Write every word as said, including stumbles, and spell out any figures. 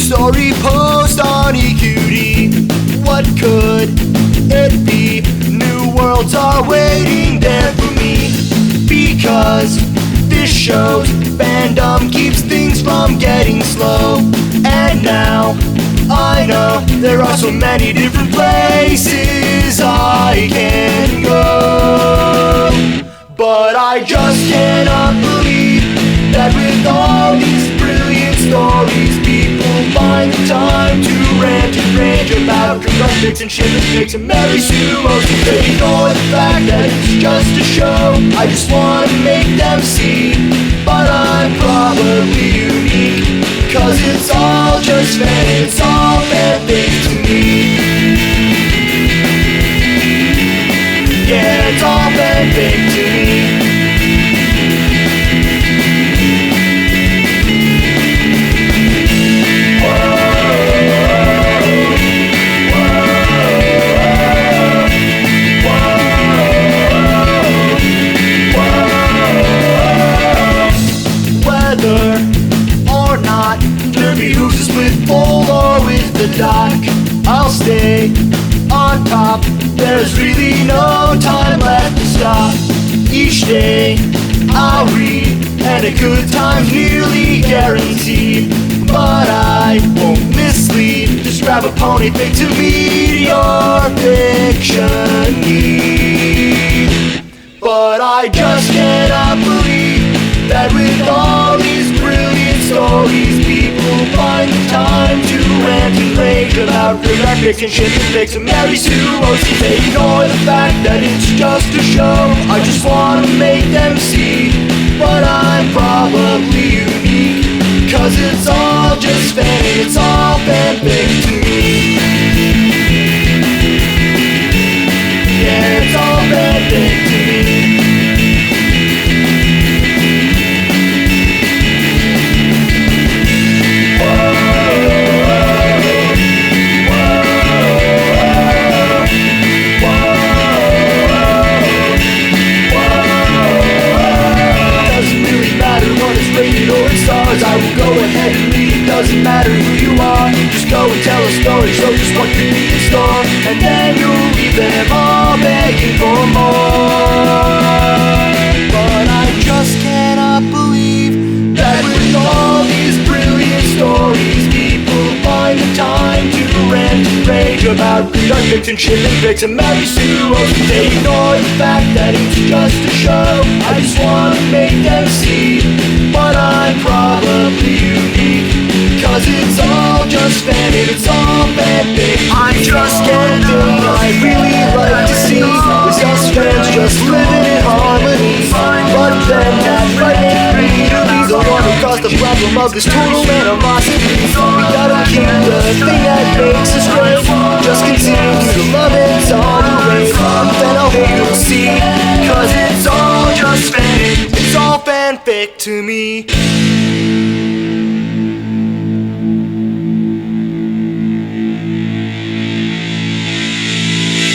story post on E Q D. What could it be? New worlds are waiting there for me, because this show's fandom keeps things from getting slow. And now I know there are so many different places I can go, but I just cannot believe that with all these brilliant stories, people find the time to rant and rage about conductors and shit and pigs and Mary Sue Owens. They ignore the fact that it's just a show. I just wanna make them see, but I'm probably unique, cause it's all just fan, it's all fan things to me. Yeah, it's all fan things to me. I'll stay on top, there's really no time left to stop. Each day I'll read, and a good time's nearly guaranteed. But I won't mislead, just grab a pony pick to meet your fiction need. But I just cannot believe that with all these brilliant stories, people find the time to rant and rage about graphics and shit and pics and Mary Sue Owens. They ignore the fact that it's just a show. I just wanna make them see, but I'm probably unique, cause it's all just fan, it's all fanfic to me. Yeah, it's all fanfic to me. I will go ahead and read, doesn't matter who you are. Just go and tell a story, show just what could be in store, and then you'll leave them all begging for more. But I just cannot believe that with all these brilliant stories, people find the time to rant and rage about conductors and shit and pics and Mary Sue Owens. They ignore the fact that it's just a show. I just wanna make them see, but I'm probably unique, cause it's all just fan, it's all fanfic. I'm just kidding, I really like to see us fans just living in harmony. But then that frightening greed will be the one who caused the problem of this total animosity. We gotta keep the thing that makes us great, just continue to love it, tolerate, then I hope you'll see, cause it's all just fan, it's all fanfic to me.